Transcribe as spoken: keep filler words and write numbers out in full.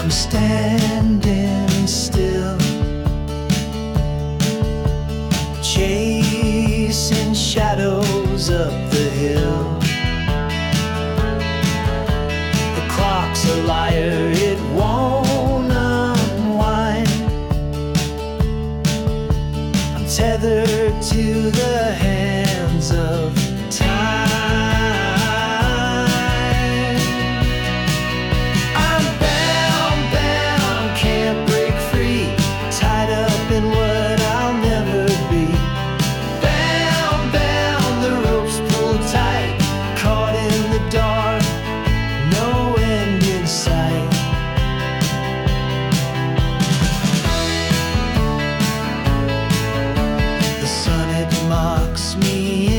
I'm standing still, chasing shadows up the hill. The clock's a liar, it won't unwind. I'm tethered to the hands of time. I'm bound, bound, can't break free, tied up in what I'll never be. Bound, bound, the ropes pulled tight, caught in the dark, no end in sight. The sun, it mocks me